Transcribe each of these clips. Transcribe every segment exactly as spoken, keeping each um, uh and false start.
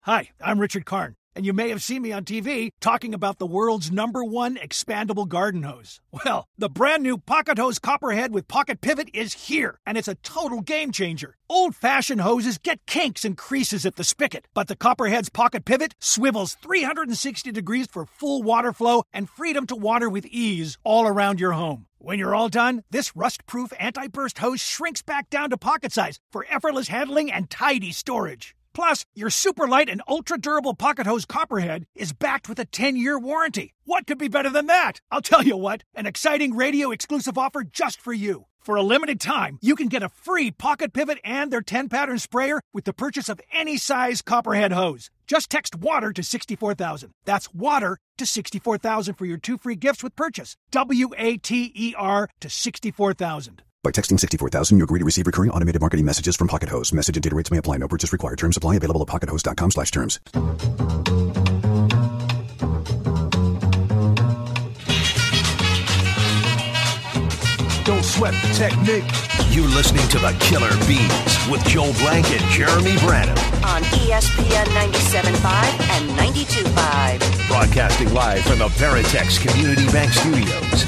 Hi, I'm Richard Karn, and you may have seen me on T V talking about the world's number one expandable garden hose. Well, the brand new Pocket Hose Copperhead with Pocket Pivot is here, and it's a total game changer. Old-fashioned hoses get kinks and creases at the spigot, but the Copperhead's Pocket Pivot swivels three hundred sixty degrees for full water flow and freedom to water with ease all around your home. When you're all done, this rust-proof anti-burst hose shrinks back down to pocket size for effortless handling and tidy storage. Plus, your super light and ultra-durable Pocket Hose Copperhead is backed with a ten-year warranty. What could be better than that? I'll tell you what, an exciting radio-exclusive offer just for you. For a limited time, you can get a free Pocket Pivot and their ten-pattern sprayer with the purchase of any size Copperhead hose. Just text WATER to sixty-four thousand. That's WATER to sixty-four thousand for your two free gifts with purchase. W A T E R to sixty-four thousand. By texting sixty-four thousand, you agree to receive recurring automated marketing messages from Pocket Hose. Message and data rates may apply. No purchase required. Terms apply. Available at pockethose.com slash terms. Don't sweat the technique. You're listening to The Killer Bees with Joel Blank and Jeremy Branham on E S P N ninety-seven point five and ninety-two point five. Broadcasting live from the Veritex Community Bank Studios.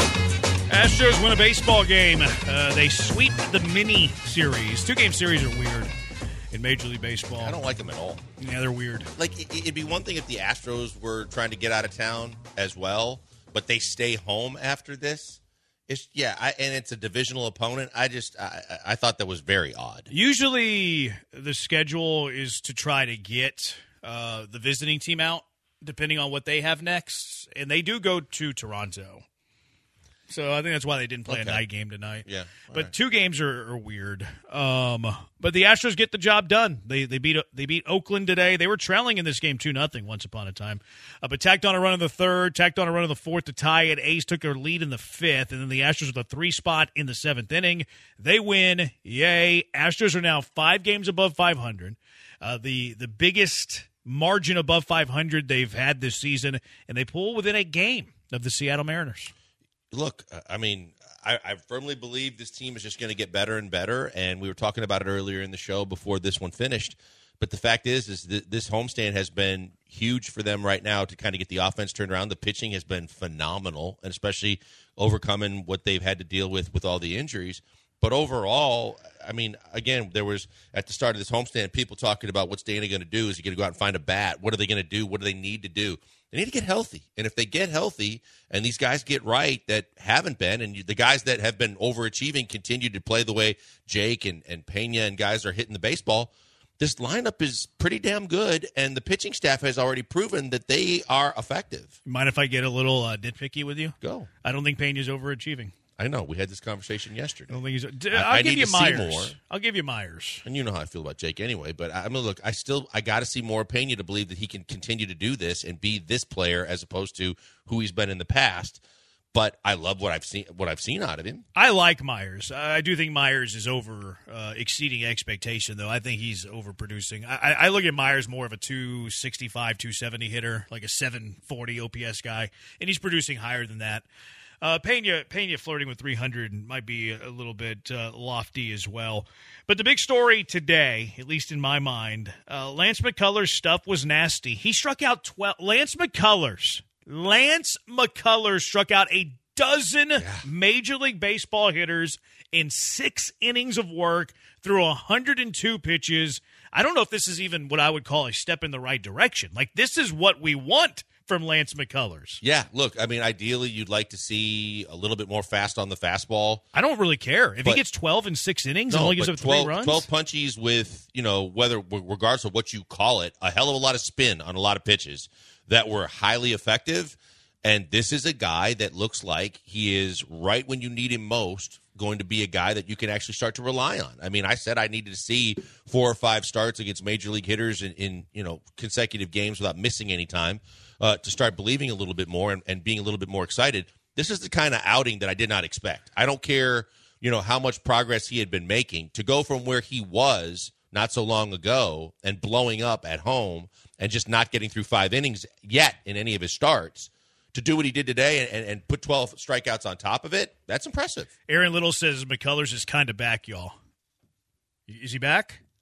Astros win a baseball game. Uh, they sweep the mini series. Two-game series are weird in Major League Baseball. I don't like them at all. Yeah, they're weird. Like, it, it'd be one thing if the Astros were trying to get out of town as well, but they stay home after this. It's yeah, I, and it's a divisional opponent. I just I, I thought that was very odd. Usually, the schedule is to try to get uh, the visiting team out, depending on what they have next, and they do go to Toronto. So I think that's why they didn't play okay. a night game tonight. Yeah, but right. two games are, are weird. Um, but the Astros get the job done. They they beat they beat Oakland today. They were trailing in this game two nothing once upon a time, uh, but tacked on a run in the third, tacked on a run in the fourth to tie it. A's took their lead in the fifth, and then the Astros with a three spot in the seventh inning. They win. Yay! Astros are now five games above five hundred. Uh, the the biggest margin above five hundred they've had this season, and they pull within a game of the Seattle Mariners. Look, I mean, I, I firmly believe this team is just going to get better and better, and we were talking about it earlier in the show before this one finished. But the fact is, is that this homestand has been huge for them right now to kind of get the offense turned around. The pitching has been phenomenal, and especially overcoming what they've had to deal with with all the injuries. But overall, I mean, again, there was at the start of this homestand people talking about what's Dana going to do. Is he going to go out and find a bat? What are they going to do? What do they need to do? They need to get healthy. And if they get healthy and these guys get right that haven't been, and the guys that have been overachieving continue to play the way Jake and, and Pena and guys are hitting the baseball, this lineup is pretty damn good, and the pitching staff has already proven that they are effective. Mind if I get a little uh, nitpicky with you? Go. I don't think Pena's overachieving. I know. We had this conversation yesterday. I don't think he's. I, I'll I give need you to Myers. see more. I'll give you Myers. And you know how I feel about Jake anyway. But I mean, look, I still I got to see more Pena to believe that he can continue to do this and be this player as opposed to who he's been in the past. But I love what I've seen. What I've seen out of him. I like Myers. I do think Myers is over uh, exceeding expectation, though. I think he's overproducing. I, I look at Myers more of a two sixty-five, two seventy hitter, like a seven forty O P S guy, and he's producing higher than that. Uh, Pena, Pena flirting with three hundred might be a little bit uh, lofty as well. But the big story today, at least in my mind, uh, Lance McCullers' stuff was nasty. He struck out twelve. Lance McCullers. Lance McCullers struck out a dozen yeah. Major League Baseball hitters in six innings of work through one hundred two pitches. I don't know if this is even what I would call a step in the right direction. Like, this is what we want from Lance McCullers. Yeah, look, I mean, ideally you'd like to see a little bit more fast on the fastball. I don't really care. If but, he gets twelve in six innings no, and only gives up twelve, three runs? twelve punchies with, you know, whether regardless of what you call it, a hell of a lot of spin on a lot of pitches that were highly effective. And this is a guy that looks like he is right when you need him most going to be a guy that you can actually start to rely on. I mean, I said I needed to see four or five starts against major league hitters in, in you know, consecutive games without missing any time. Uh, to start believing a little bit more and, and being a little bit more excited. This is the kind of outing that I did not expect. I don't care, you know, how much progress he had been making to go from where he was not so long ago and blowing up at home and just not getting through five innings yet in any of his starts to do what he did today and, and put twelve strikeouts on top of it. That's impressive. Aaron Little says McCullers is kind of back, y'all. Is he back?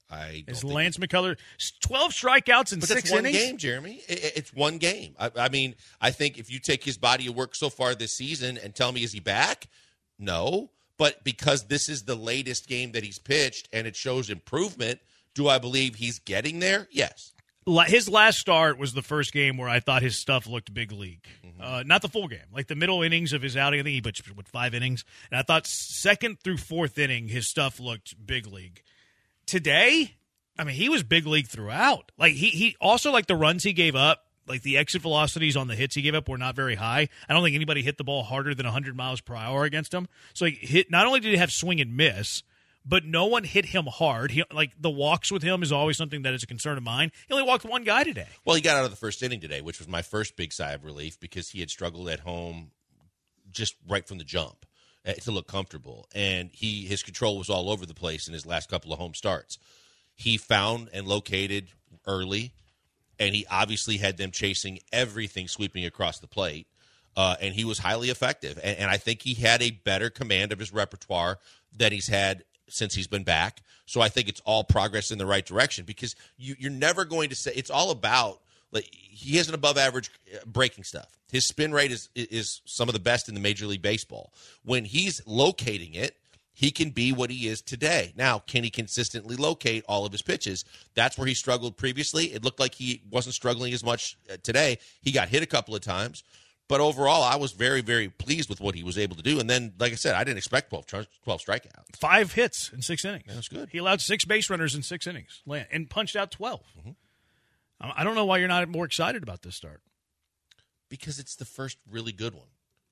I don't Is think Lance McCullers twelve strikeouts in But six that's one innings? game, Jeremy. It- It's one game. I, I mean, I think if you take his body of work so far this season and tell me, is he back? No. But because this is the latest game that he's pitched and it shows improvement, do I believe he's getting there? Yes. La- His last start was the first game where I thought his stuff looked big league. Mm-hmm. Uh, not the full game. Like the middle innings of his outing, I think he pitched with five innings. And I thought second through fourth inning, his stuff looked big league. Today, I mean, he was big league throughout. Like he, he also, like the runs he gave up, like the exit velocities on the hits he gave up were not very high. I don't think anybody hit the ball harder than one hundred miles per hour against him. So he hit, not only did he have swing and miss, but no one hit him hard. He, like the walks with him is always something that is a concern of mine. He only walked one guy today. Well, he got out of the first inning today, which was my first big sigh of relief because he had struggled at home just right from the jump uh, to look comfortable. And he his control was all over the place in his last couple of home starts. He found and located early, and he obviously had them chasing everything sweeping across the plate. Uh, and he was highly effective. And, and I think he had a better command of his repertoire than he's had since he's been back. So I think it's all progress in the right direction because you, you're never going to say – it's all about like, – he has an above-average breaking stuff. His spin rate is is some of the best in the Major League Baseball. When he's locating it, he can be what he is today. Now, can he consistently locate all of his pitches? That's where he struggled previously. It looked like he wasn't struggling as much today. He got hit a couple of times. But overall, I was very, very pleased with what he was able to do. And then, like I said, I didn't expect twelve, twelve strikeouts. Five hits in six innings. That's good. He allowed six base runners in six innings and punched out twelve. Mm-hmm. I don't know why you're not more excited about this start. Because it's the first really good one.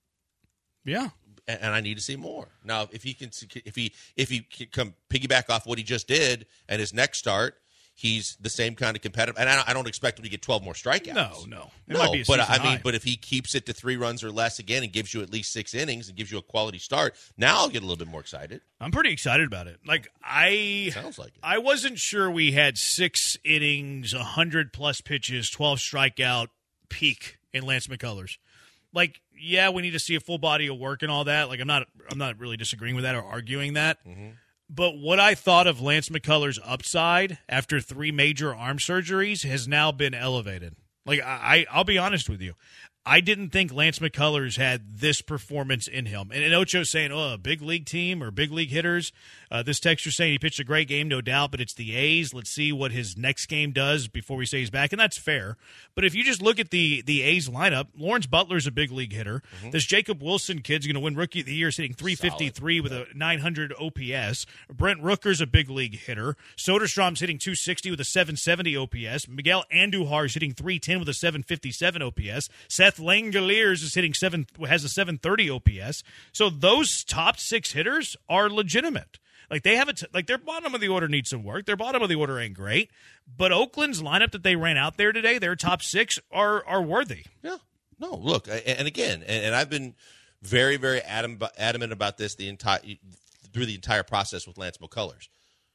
Yeah. And I need to see more. Now, if he can, if he if he can come piggyback off what he just did at his next start, he's the same kind of competitive. And I don't expect him to get twelve more strikeouts. No, no, it no. Might be a but season I mean, high. but if he keeps it to three runs or less again and gives you at least six innings and gives you a quality start, now I'll get a little bit more excited. I'm pretty excited about it. Like I, sounds like it. I wasn't sure we had six innings, a hundred plus pitches, twelve strikeout peak in Lance McCullers. Like, yeah, we need to see a full body of work and all that. Like, I'm not, I'm not really disagreeing with that or arguing that. Mm-hmm. But what I thought of Lance McCullers' upside after three major arm surgeries has now been elevated. Like, I, I'll be honest with you. I didn't think Lance McCullers had this performance in him. And, and Ocho's saying, oh, a big league team or big league hitters. Uh, this texter's saying he pitched a great game, no doubt, but it's the A's. Let's see what his next game does before we say he's back, and that's fair. But if you just look at the, the A's lineup, Lawrence Butler's a big league hitter. Mm-hmm. This Jacob Wilson kid's going to win Rookie of the Year, hitting three fifty-three Solid. With a nine hundred O P S. Brent Rooker's a big league hitter. Soderstrom's hitting two sixty with a seven seventy O P S. Miguel Andujar's hitting three ten with a seven fifty-seven O P S. Seth Langoliers is hitting seven has a seven thirty O P S. So those top six hitters are legitimate. Like they have it, like their bottom of the order needs some work. Their bottom of the order ain't great, but Oakland's lineup that they ran out there today, their top six are are worthy. Yeah, no, look, and again, and I've been very, very adamant about this the entire through the entire process with Lance McCullers.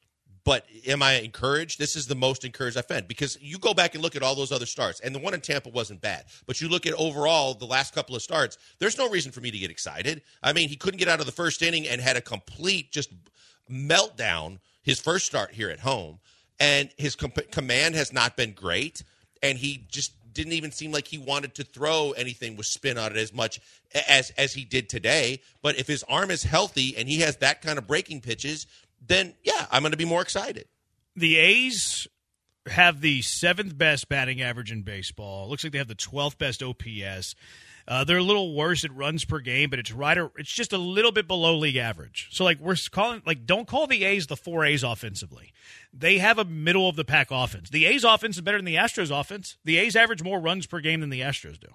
But am I encouraged? This is the most encouraged I've been because you go back and look at all those other starts, and the one in Tampa wasn't bad. But you look at overall the last couple of starts, there's no reason for me to get excited. I mean, he couldn't get out of the first inning and had a complete just meltdown his first start here at home, and his com- command has not been great, and he just didn't even seem like he wanted to throw anything with spin on it as much as as he did today. But if his arm is healthy and he has that kind of breaking pitches, then yeah, I'm going to be more excited. The A's have the seventh best batting average in baseball. It looks like they have the twelfth best O P S. Uh, they're a little worse at runs per game, but it's right. Or, it's just a little bit below league average. So, like we're calling, like don't call the A's the four A's offensively. They have a middle of the pack offense. The A's offense is better than the Astros offense. The A's average more runs per game than the Astros do.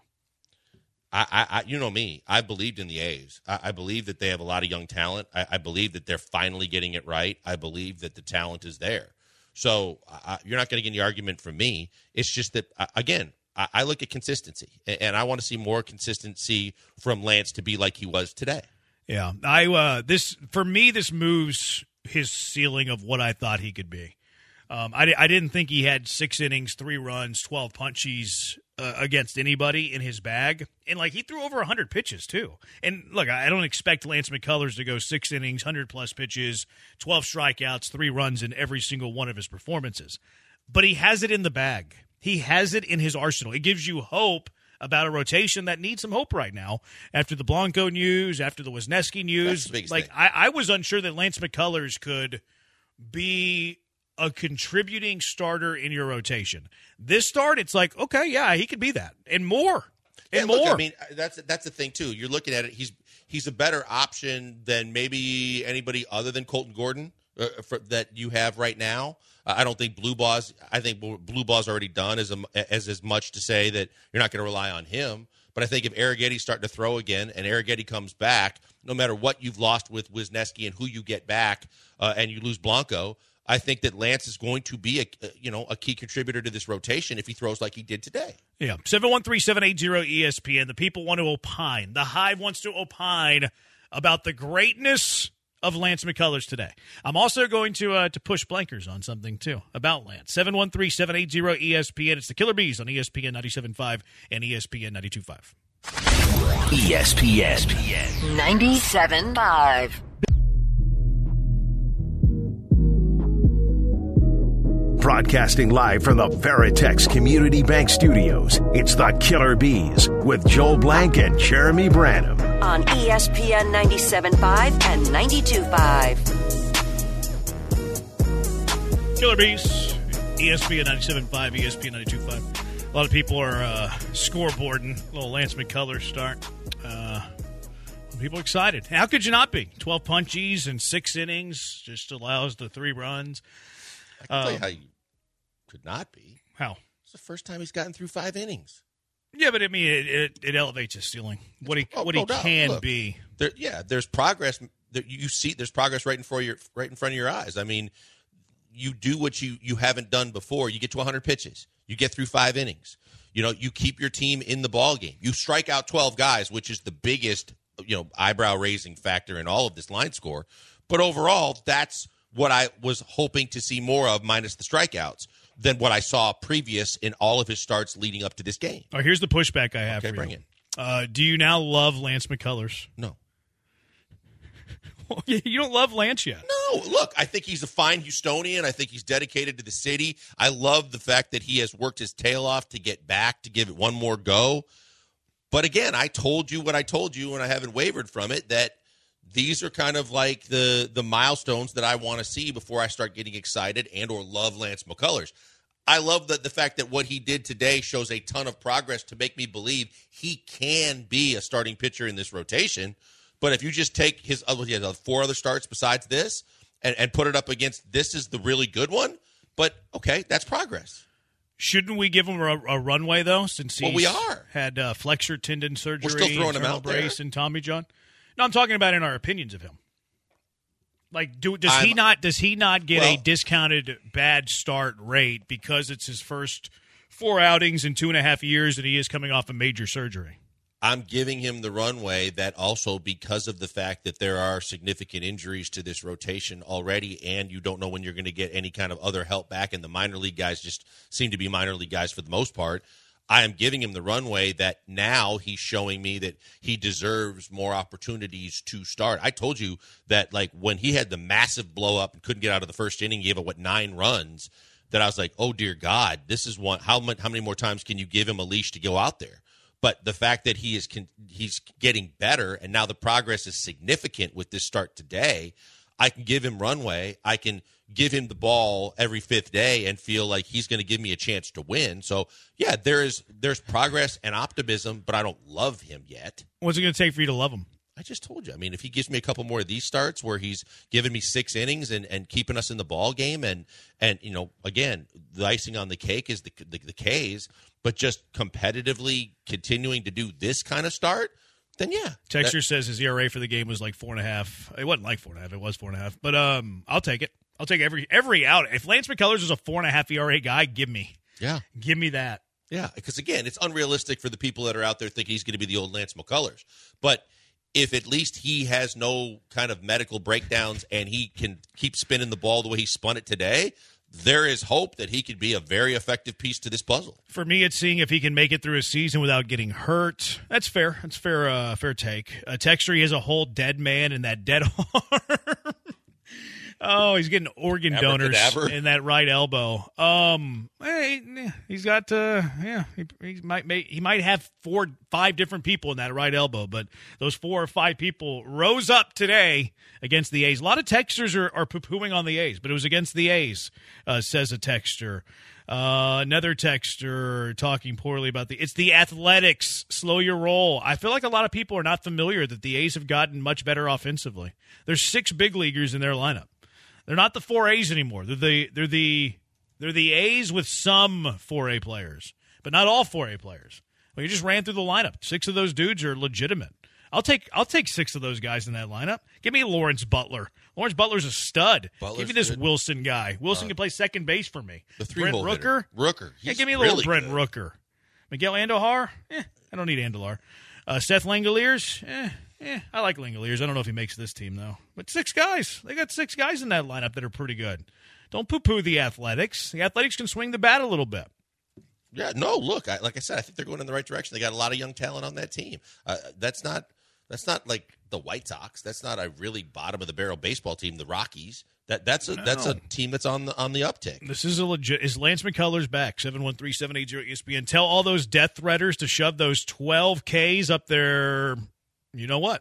I, I, you know me. I believed in the A's. I, I believe that they have a lot of young talent. I, I believe that they're finally getting it right. I believe that the talent is there. So I, you're not going to get any argument from me. It's just that again. I look at consistency, and I want to see more consistency from Lance to be like he was today. Yeah, I uh, this for me, this moves his ceiling of what I thought he could be. Um, I, I didn't think he had six innings, three runs, twelve punchies uh, against anybody in his bag. And, like, he threw over one hundred pitches, too. And, look, I don't expect Lance McCullers to go six innings, one hundred plus pitches, twelve strikeouts, three runs in every single one of his performances. But he has it in the bag. He has it in his arsenal. It gives you hope about a rotation that needs some hope right now after the Blanco news, after the Wisniewski news. That's the biggest like, thing. I, I was unsure that Lance McCullers could be a contributing starter in your rotation. This start, it's like, okay, yeah, he could be that. And more. And And look, more. I mean, that's that's the thing too. You're looking at it. He's he's a better option than maybe anybody other than Colton Gordon uh, for, that you have right now. Uh, I don't think Blue Ball's. I think Blue Ball's already done as a, as as much to say that you're not going to rely on him. But I think if Arrighetti's starting to throw again and Arrighetti comes back, no matter what you've lost with Wisniewski and who you get back, uh, and you lose Blanco, I think that Lance is going to be a you know a key contributor to this rotation if he throws like he did today. Yeah, seven one three, seven eight zero, E S P N. The people want to opine. The Hive wants to opine about the greatness of Lance McCullers today. I'm also going to uh, to push blankers on something, too, about Lance. seven one three, seven eight zero, E S P N. It's the Killer Bees on E S P N ninety-seven point five and E S P N ninety-two point five. E S P N. ninety-seven point five. Broadcasting live from the Veritex Community Bank Studios, it's the Killer Bees with Joel Blank and Jeremy Branham. On E S P N ninety-seven point five and ninety-two point five. Killer Bees, E S P N ninety-seven point five, E S P N ninety-two point five. A lot of people are uh, scoreboarding. A little Lance McCullers start. Uh, people excited. How could you not be? twelve punchies and six innings just allows the three runs. I can tell you how you could not be. How? It's the first time he's gotten through five innings. Yeah, but I mean, it, it, it elevates his ceiling. What he Oh, what no he doubt. can Look, be. There, yeah, there's progress. There, you see, there's progress right in front of your right in front of your eyes. I mean, you do what you you haven't done before. You get to one hundred pitches. You get through five innings. You know, you keep your team in the ball game. You strike out twelve guys, which is the biggest you know eyebrow raising factor in all of this line score. But overall, that's what I was hoping to see more of, minus the strikeouts, than what I saw previous in all of his starts leading up to this game. All right, here's the pushback I have Okay, for bring you. it. Uh, do you now love Lance McCullers? No. You don't love Lance yet. No, look, I think he's a fine Houstonian. I think he's dedicated to the city. I love the fact that he has worked his tail off to get back, to give it one more go. But again, I told you what I told you, and I haven't wavered from it, that these are kind of like the the milestones that I want to see before I start getting excited and or love Lance McCullers. I love that the fact that what he did today shows a ton of progress to make me believe he can be a starting pitcher in this rotation. But if you just take his other, he has four other starts besides this and, and put it up against this is the really good one. But, okay, that's progress. Shouldn't we give him a, a runway, though, since Well, he's we are. had uh, flexor tendon surgery, We're still throwing him internal out there. brace, and Tommy John? No, I'm talking about in our opinions of him. Like, do, does he I'm- not does he not get a Well- discounted bad start rate because it's his first four outings in two and a half years and he is coming off a major surgery? I'm giving him the runway that also because of the fact that there are significant injuries to this rotation already and you don't know when you're going to get any kind of other help back, and the minor league guys just seem to be minor league guys for the most part. I am giving him the runway that now he's showing me that he deserves more opportunities to start. I told you that, like, when he had the massive blow up and couldn't get out of the first inning, gave it, what, nine runs, that I was like, oh, dear God, this is one. How many, how many more times can you give him a leash to go out there? But the fact that he is con- he's getting better and now the progress is significant with this start today, I can give him runway. I can give him the ball every fifth day and feel like he's going to give me a chance to win. So, yeah, there is there's progress and optimism, but I don't love him yet. What's it going to take for you to love him? I just told you. I mean, if he gives me a couple more of these starts where he's giving me six innings and, and keeping us in the ball game, and and you know, again, the icing on the cake is the the, the K's, but just competitively continuing to do this kind of start, then yeah. Texter That- says his E R A for the game was like four and a half. It wasn't like four and a half. It was four and a half. But um, I'll take it. I'll take every every out. If Lance McCullers is a four and a half E R A guy, give me, yeah. give me that. Yeah, because, again, it's unrealistic for the people that are out there thinking he's going to be the old Lance McCullers. But if at least he has no kind of medical breakdowns and he can keep spinning the ball the way he spun it today, there is hope that he could be a very effective piece to this puzzle. For me, it's seeing if he can make it through a season without getting hurt. That's fair. That's fair. Uh, fair take. Uh, Texter, he has a whole dead man in that dead arm. Oh, he's getting organ donors in that right elbow. Um, hey, he's got uh, yeah, he, he might make, he might have four, five different people in that right elbow, but those four or five people rose up today against the A's. A lot of texters are, are poo-pooing on the A's, but it was against the A's, uh, says a texter. Uh, another texter talking poorly about the it's the Athletics. Slow your roll. I feel like a lot of people are not familiar that the A's have gotten much better offensively. There's six big leaguers in their lineup. They're not the four A's anymore. They're the they're the they're the A's with some four A players, but not all four A players. Well, you just ran through the lineup. Six of those dudes are legitimate. I'll take I'll take six of those guys in that lineup. Give me Lawrence Butler. Lawrence Butler's a stud. Butler's give me this good. Wilson guy. Wilson uh, can play second base for me. The three Brent Rooker. Hitter. Rooker. Yeah, give me a little really Brent good. Rooker. Miguel Andujar. Eh, I don't need Andujar. Uh, Seth Langoliers. Eh. Yeah, I like Langoliers. I don't know if he makes this team, though. But six guys. They got six guys in that lineup that are pretty good. Don't poo-poo the Athletics. The Athletics can swing the bat a little bit. Yeah, no, look, I, like I said, I think they're going in the right direction. They got a lot of young talent on that team. Uh, that's not that's not like the White Sox. That's not a really bottom-of-the-barrel baseball team, the Rockies. That That's a no. that's a team that's on the on the uptick. This is a legit – is Lance McCullers back? seven one three, seven eight zero, E S P N. Tell all those death threaders to shove those twelve Ks up their – you know what?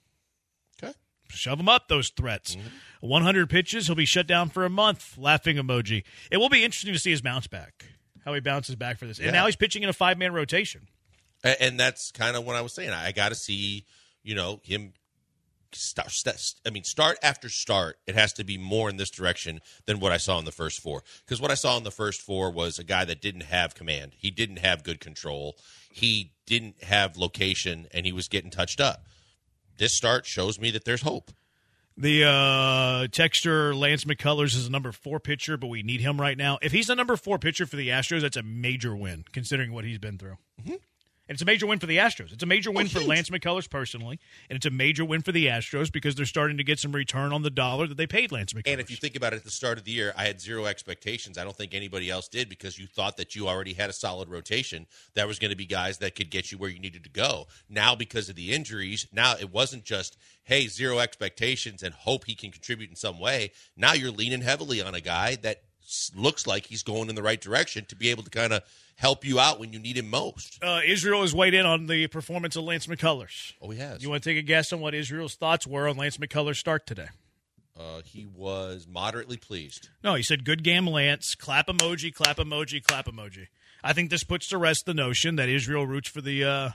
Okay. Shove them up, those threats. Mm-hmm. one hundred pitches, he'll be shut down for a month. Laughing emoji. It will be interesting to see his bounce back, how he bounces back for this. And yeah. now he's pitching in a five-man rotation. And, and that's kind of what I was saying. I got to see, you know, him start, – I mean, start after start, it has to be more in this direction than what I saw in the first four. Because what I saw in the first four was a guy that didn't have command. He didn't have good control. He didn't have location, and he was getting touched up. This start shows me that there's hope. The uh, texture, Lance McCullers, is a number four pitcher, but we need him right now. If he's a number four pitcher for the Astros, that's a major win, considering what he's been through. Mm-hmm. And it's a major win for the Astros. It's a major win oh, for Lance McCullers personally, and it's a major win for the Astros because they're starting to get some return on the dollar that they paid Lance McCullers. And if you think about it, at the start of the year, I had zero expectations. I don't think anybody else did because you thought that you already had a solid rotation. That was going to be guys that could get you where you needed to go. Now, because of the injuries, now it wasn't just, hey, zero expectations and hope he can contribute in some way. Now you're leaning heavily on a guy that looks like he's going in the right direction to be able to kind of help you out when you need him most. Uh, Israel has weighed in on the performance of Lance McCullers. Oh, he has. You want to take a guess on what Israel's thoughts were on Lance McCullers' start today? Uh, he was moderately pleased. No, he said, good game, Lance. Clap emoji, clap emoji, clap emoji. I think this puts to rest the notion that Israel roots for the, uh,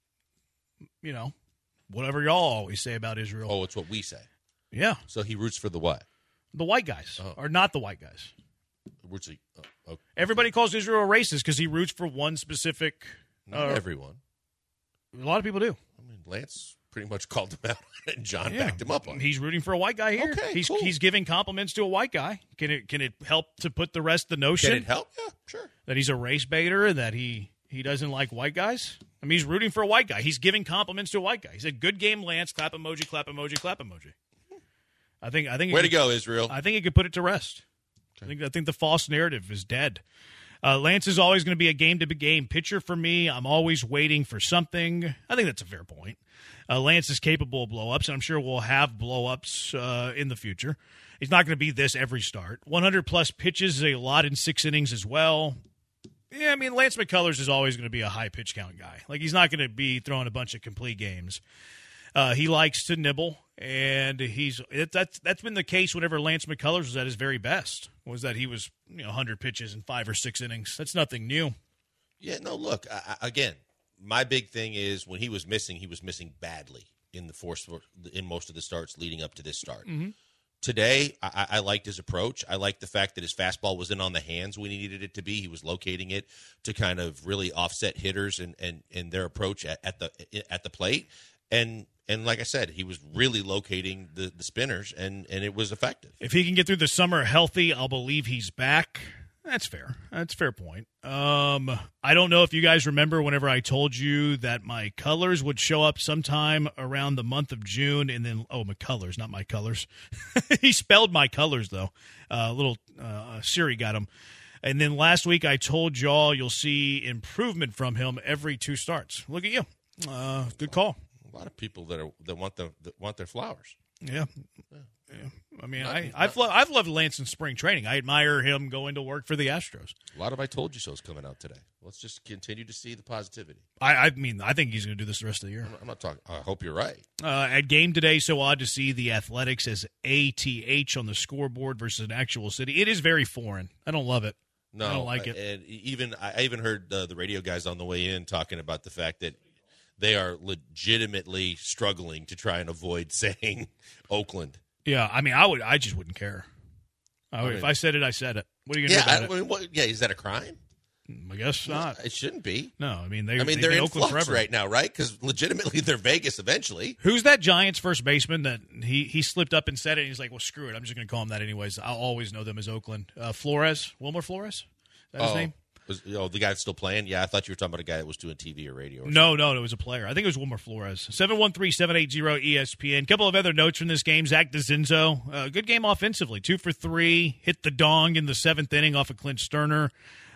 you know, whatever y'all always say about Israel. Oh, it's what we say. Yeah. So he roots for the what? The white guys, oh. or not the white guys. Roots he, oh, okay. Everybody calls Israel a racist because he roots for one specific. Not uh, everyone. A lot of people do. I mean, Lance pretty much called him out, and John yeah. backed him up on it. He's rooting for a white guy here. Okay, he's cool. he's giving compliments to a white guy. Can it can it help to put the rest of the notion? Can it help? Yeah, sure. That he's a race baiter and that he, he doesn't like white guys? I mean, he's rooting for a white guy. He's giving compliments to a white guy. He said, good game, Lance. Clap emoji, clap emoji, clap emoji. I think I think Way could, to go, Israel. I think he could put it to rest. Okay. I think I think the false narrative is dead. Uh, Lance is always going to be a game-to-game pitcher for me. I'm always waiting for something. I think that's a fair point. Uh, Lance is capable of blow-ups, and I'm sure we'll have blow-ups uh, in the future. He's not going to be this every start. one hundred plus pitches is a lot in six innings as well. Yeah, I mean, Lance McCullers is always going to be a high pitch count guy. Like, he's not going to be throwing a bunch of complete games. Uh, he likes to nibble, and he's it, that's that's been the case whenever Lance McCullers was at his very best, was that he was, you know, one hundred pitches in five or six innings. That's nothing new. Yeah, no, look, I, again, my big thing is when he was missing, he was missing badly in the force in most of the starts leading up to this start. Mm-hmm. Today, I, I liked his approach. I liked the fact that his fastball was in on the hands when he needed it to be. He was locating it to kind of really offset hitters and, and, and their approach at, at the at the plate. And and like I said, he was really locating the, the spinners, and, and it was effective. If he can get through the summer healthy, I'll believe he's back. That's fair. That's a fair point. Um, I don't know if you guys remember whenever I told you that my colors would show up sometime around the month of June, and then oh, my colors, not my colors. He spelled my colors though. A uh, little uh, Siri got him. And then last week I told y'all you'll see improvement from him every two starts. Look at you. Uh, good call. A lot of people that are that want the that want their flowers. Yeah. Yeah. I mean, not, I, I've, lo- I've loved Lance in spring training. I admire him going to work for the Astros. A lot of I told you so's coming out today. Let's just continue to see the positivity. I, I mean, I think he's going to do this the rest of the year. I'm, I'm not talking. I hope you're right. Uh, at game today, so odd to see the Athletics as A T H on the scoreboard versus an actual city. It is very foreign. I don't love it. No, I don't like it. And even I even heard uh, the radio guys on the way in talking about the fact that they are legitimately struggling to try and avoid saying Oakland. Yeah, I mean, I would. I just wouldn't care. I would, I mean, if I said it, I said it. What are you going to yeah, do about I, it? I mean, what, yeah, is that a crime? I guess not. It shouldn't be. No, I mean they. I mean they're in Oakland flux right now, right? Because legitimately they're Vegas eventually. Who's that Giants first baseman that he, he slipped up and said it? And he's like, well, screw it. I'm just going to call him that anyways. I'll always know them as Oakland. Uh, Flores, Wilmer Flores. Is that his oh. name? Was, oh, the guy that's still playing? Yeah, I thought you were talking about a guy that was doing T V or radio. Or no, no, no, it was a player. I think it was Wilmer Flores. seven one three, seven eight zero, E S P N. A couple of other notes from this game. Zach DeZinzo, uh, good game offensively. Two for three. Hit the dong in the seventh inning off of Clint Sterner.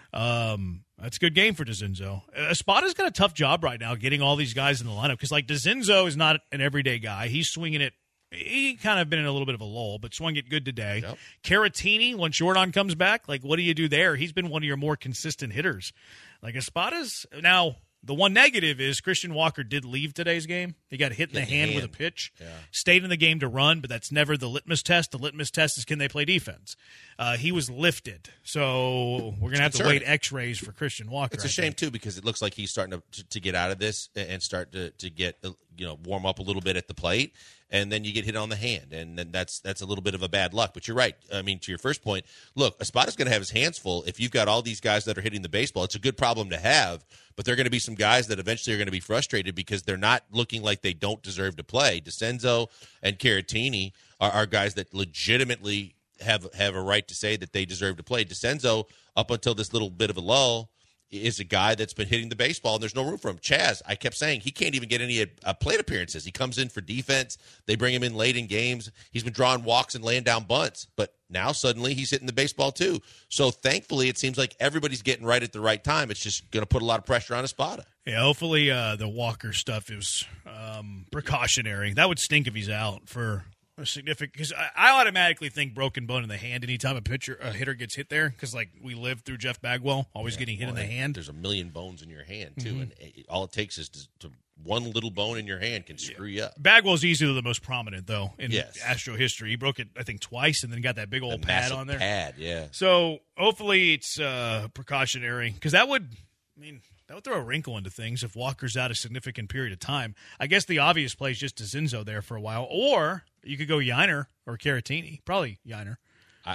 Um, that's a good game for DeZinzo. Uh, Espada's got a tough job right now getting all these guys in the lineup because, like, DeZinzo is not an everyday guy. He's swinging it. He kind of been in a little bit of a lull, but swung it good today. Yep. Caratini, when Jordan comes back, like, what do you do there? He's been one of your more consistent hitters. Like, Espada's – now, the one negative is Christian Walker did leave today's game. He got hit in the, the hand, hand with a pitch. Yeah. Stayed in the game to run, but that's never the litmus test. The litmus test is can they play defense. Uh, he was lifted. So we're going to have to wait x-rays for Christian Walker. It's a shame, too, because it looks like he's starting to, to, to get out of this and start to, to get – you know, warm up a little bit at the plate, and then you get hit on the hand, and then that's that's a little bit of a bad luck. But you're right. I mean, to your first point, look, Espada's going to have his hands full if you've got all these guys that are hitting the baseball. It's a good problem to have, but there are going to be some guys that eventually are going to be frustrated because they're not looking like they don't deserve to play. DeCenzo and Caratini are, are guys that legitimately have have a right to say that they deserve to play. DeCenzo, up until this little bit of a lull, is a guy that's been hitting the baseball, and there's no room for him. Chaz, I kept saying, he can't even get any uh, plate appearances. He comes in for defense. They bring him in late in games. He's been drawing walks and laying down bunts, but now suddenly he's hitting the baseball too. So thankfully, it seems like everybody's getting right at the right time. It's just going to put a lot of pressure on Espada. Yeah, hopefully uh, the Walker stuff is um, precautionary. That would stink if he's out for a significant – because I, I automatically think broken bone in the hand anytime a pitcher, a hitter gets hit there because, like, we lived through Jeff Bagwell, always yeah, getting hit well, in the hand. There's a million bones in your hand, too, mm-hmm. and it, all it takes is to, to one little bone in your hand can screw yeah. you up. Bagwell's easily the most prominent, though, in yes. Astro history. He broke it, I think, twice and then got that big old the pad on there. pad, yeah. So hopefully it's uh, precautionary because that would – I mean – that would throw a wrinkle into things if Walker's out a significant period of time. I guess the obvious play is just DeZinzo there for a while. Or you could go Yiner or Caratini. Probably Yiner. I,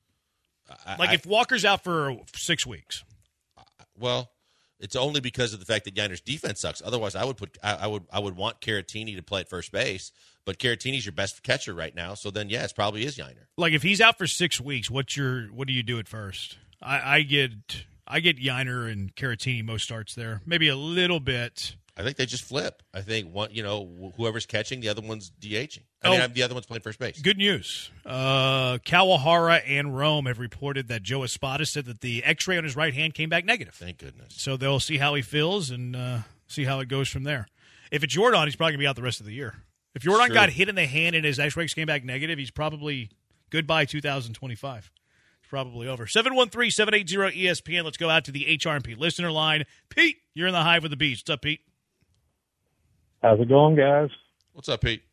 I, like I, if Walker's out for six weeks. Well, it's only because of the fact that Yiner's defense sucks. Otherwise, I would put I, I would I would want Caratini to play at first base. But Caratini's your best catcher right now. So then, yeah, it probably is Yiner. Like if he's out for six weeks, what's your what do you do at first? I, I get... I get Yiner and Caratini most starts there. Maybe a little bit. I think they just flip. I think one, you know, whoever's catching, the other one's DHing. I oh, mean, the other one's playing first base. Good news. Uh, Kawahara and Rome have reported that Joe Espada said that the X-ray on his right hand came back negative. Thank goodness. So they'll see how he feels and uh, see how it goes from there. If it's Jordan, he's probably going to be out the rest of the year. If Jordan True. got hit in the hand and his X-rays came back negative, he's probably goodbye two thousand twenty-five. Probably over. seven one three, seven eight zero, E S P N. Let's go out to the H R and P listener line. Pete, you're in the Hive with the Beast. What's up, Pete? How's it going, guys? What's up, Pete?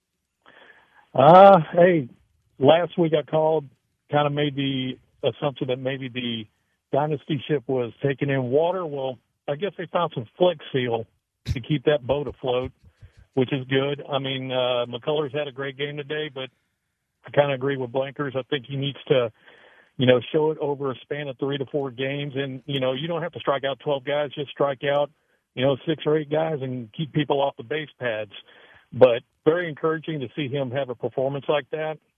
Uh, hey, last week I called, kind of made the assumption that maybe the Dynasty ship was taking in water. Well, I guess they found some Flex Seal to keep that boat afloat, which is good. I mean, uh, McCullers had a great game today, but I kind of agree with Blankers. I think he needs to – you know, show it over a span of three to four games. And, you know, you don't have to strike out twelve guys, just strike out, you know, six or eight guys and keep people off the base pads. But very encouraging to see him have a performance like that.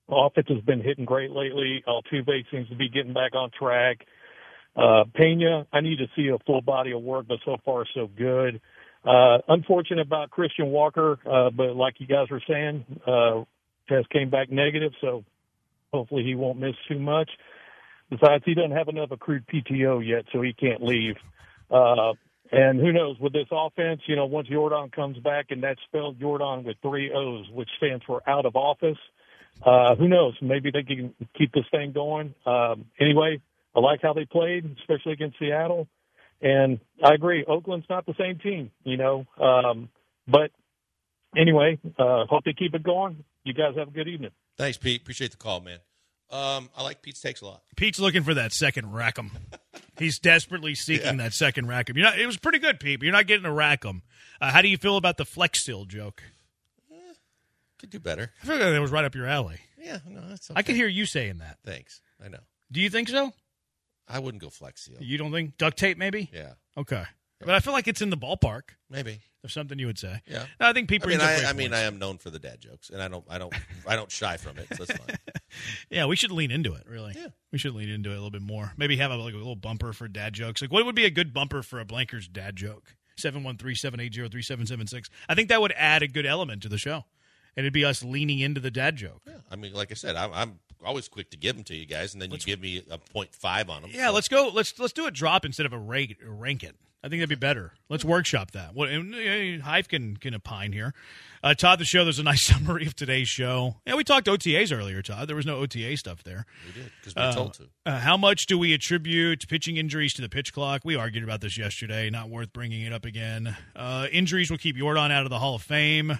offense has been hitting great lately. Altuve seems to be getting back on track. Uh, Pena, I need to see a full body of work, but so far so good. Uh, unfortunate about Christian Walker, uh, but like you guys were saying, uh, test came back negative, so hopefully he won't miss too much. Besides, he doesn't have enough accrued P T O yet, so he can't leave. Uh, and who knows, with this offense, you know, once Jordan comes back, and that's spelled Jordan with three O's, which stands for out of office, uh, who knows, maybe they can keep this thing going. Um, anyway, I like how they played, especially against Seattle. And I agree, Oakland's not the same team, you know. Um, but anyway, uh, hope they keep it going. You guys have a good evening. Thanks, Pete. Appreciate the call, man. Um, I like Pete's takes a lot. Pete's looking for that second Rackham. He's desperately seeking Yeah. that second Rackham. You're not, it was pretty good, Pete, but you're not getting a Rackham. Uh, how do you feel about the Flex Seal joke? Eh, could do better. I feel like that was right up your alley. Yeah, no, that's okay. I could hear you saying that. Thanks. I know. Do you think so? I wouldn't go Flex Seal. You don't think duct tape, maybe? Yeah, Okay. But I feel like it's in the ballpark maybe. of something you would say. Yeah. No, I think Pete I mean, brings up I, great I mean, points. I am known for the dad jokes, and I don't, I don't, I don't shy from it. So that's fine. Yeah, we should lean into it, really. Yeah. We should lean into it a little bit more. Maybe have a, like a little bumper for dad jokes. Like, what would be a good bumper for a Blankers dad joke? seven one three, seven eight zero, three seven seven six. I think that would add a good element to the show. And it'd be us leaning into the dad joke. Yeah. I mean, like I said, I'm, I'm always quick to give them to you guys, and then you give me a point five on them. Yeah, so. let's go. Let's let's do a drop instead of a rank, a rank it. I think that'd be better. Let's workshop that. What and, uh, Hive can can opine here. Uh, Todd, the show. There's a nice summary of today's show. Yeah, we talked O T As earlier, Todd. There was no O T A stuff there. We did because we were Uh, told to. Uh, how much do we attribute pitching injuries to the pitch clock? We argued about this yesterday. Not worth bringing it up again. Uh, injuries will keep Jordan out of the Hall of Fame.